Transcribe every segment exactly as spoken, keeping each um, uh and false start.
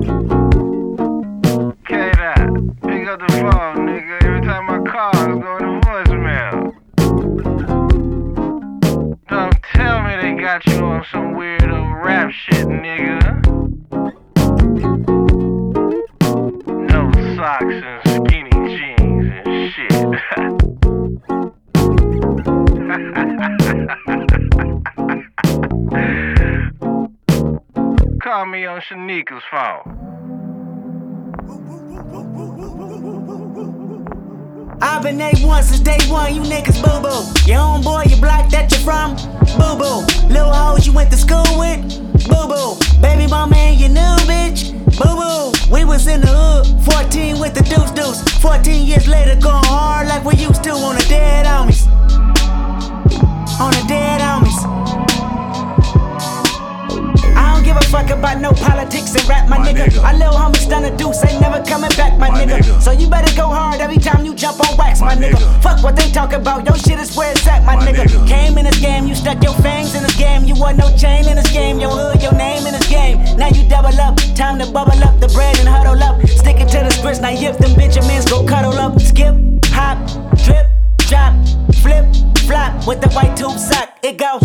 K-Dot, pick up the phone, nigga. Every time I call, it's going to voicemail. Don't tell me they got you on some weirdo rap shit, nigga. No socks and skinny jeans and shit. Call me on Shanika's phone. I've been A one since day one, you niggas boo-boo. Your homeboy, your block that you're from, boo-boo. Little hoes you went to school with, boo-boo. Baby mama and your new bitch, boo-boo. We was in the hood, fourteen with the deuce-deuce. fourteen years later, going hard like we used to on the dead homies. On the dead homies. I don't give a fuck about no politics and rap, my, my nigga. nigga. Our little homies done a deuce, ain't never coming back, my, my nigga. nigga. So you better go hard every time you jump on wax, my, my nigga. nigga. Fuck what they talk about, your shit is where it's at, my, my nigga. nigga. Came in this game, you stuck your fangs in this game. You want no chain in this game, your hood, your name in this game. Now you double up, time to bubble up the bread and huddle up. Stick it to the spritz, now if them Benjamins go cuddle up. Skip, hop, drip, drop, flip, flop with the white tube sock. It go.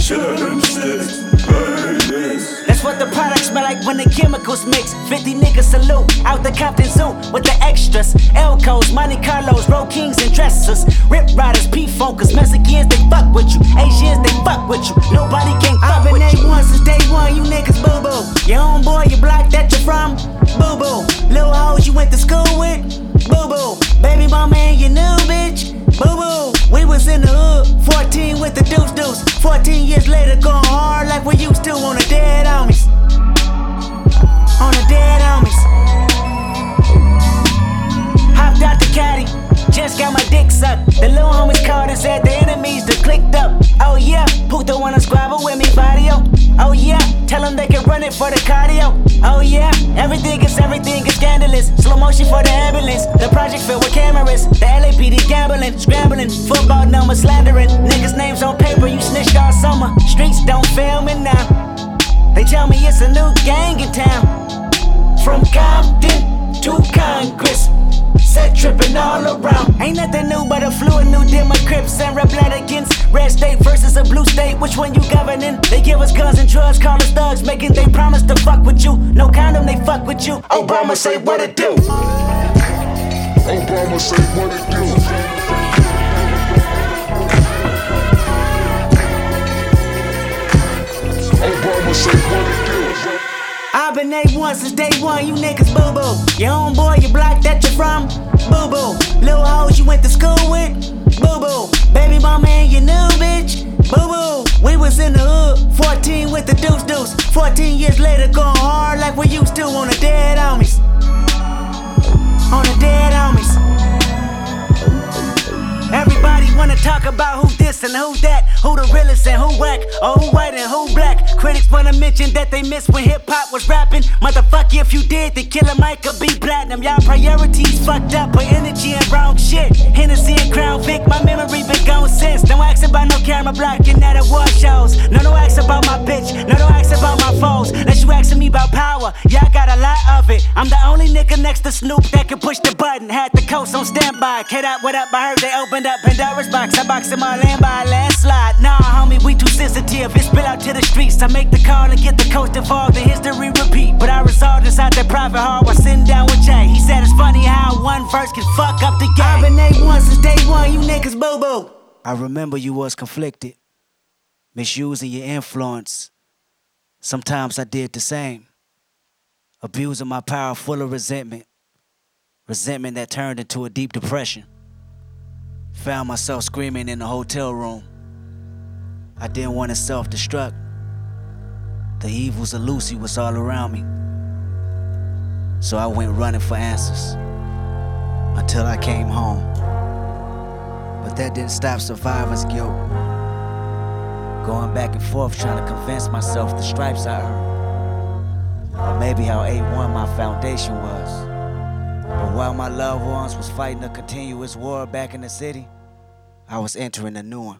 That's what the product smell like when the chemicals mix. fifty niggas salute out the Compton Zoo with the extras. Elcos, Monte Carlos, Roll Kings and dressers. Rip Riders, P-Funkers, Mexicans, they fuck with you. Asians, they fuck with you. Nobody can fuck with you. I've been A one since day one, you niggas boo-boo. Your homeboy, your block that you're from, boo-boo. Little hoes you went to school with, boo-boo. Baby mama and your new bitch, boo-boo. We was in the hood, fourteen with the deuce-deuce. fourteen years later, going hard like we used to on the dead homies. On the dead homies. Hopped out the caddy, just got my dick sucked. The little homies called and said the enemies done clicked up. Oh yeah, Puto wanna squabble with me, Vadio. Oh yeah, tell them they can run it for the cardio. Oh yeah, everything is everything is scandalous. Slow motion for the ambulance. The project filled with cameras. The L A P D gambling, scrambling, football numbers slandering. Niggas' names on paper, you snitched all summer. Streets don't fail me now. They tell me it's a new gang in town. From Compton to Congress, set tripping all around. Ain't nothing new but a fluid new Demo Crips and Red Blood against Red State versus a Blue State. Which one you governing? They give us guns and drugs, call us thugs, making they promise to fuck with you. No condom, they fuck with you. Obama say what it do. Obama say what it do. Obama say what it do. I've been A one since day one, you niggas boo-boo. Your homeboy, your block that you're from, boo-boo. Little hoes you went to school with, boo-boo. Baby mama and your new bitch, boo-boo. We was in the hood, fourteen with the deuce-deuce. fourteen years later, going hard like we used to on the dead homies. On the dead homies. Everybody wanna talk about who this and who that, who the realest and who whack, or who white and who black. Critics wanna mention that they missed when hip-hop was rapping. Motherfucker, if you did, then Killer Mike could be platinum. Y'all priorities fucked up, put energy in wrong shit. Hennessy and Crown Vic, my memory been gone since. Don't ask about no camera blocking at award shows. No, don't ask about my bitch, no, don't ask about my foes. Unless you asking me about power, yeah, I got a lot of it. I'm the only nigga next to Snoop that can push the button. Had the coast on standby. K-Dot, what up? I heard they opened up Pandora's box. I boxed in my land by a landslide. Nah, homie, we too sensitive. It spill out to the streets. I make the call and get the coast involved. The history repeat. But I resolved inside that private heart while sitting down with Jay. He said it's funny how one verse can fuck up the game. I've been A one since day one, you niggas boo-boo. I remember you was conflicted, misusing your influence. Sometimes I did the same, abusing my power full of resentment. Resentment that turned into a deep depression. Found myself screaming in the hotel room. I didn't want to self-destruct. The evils of Lucy was all around me. So I went running for answers until I came home. But that didn't stop survivor's guilt. Going back and forth trying to convince myself the stripes I earned. Or maybe how A one my foundation was. But while my loved ones was fighting a continuous war back in the city, I was entering a new one.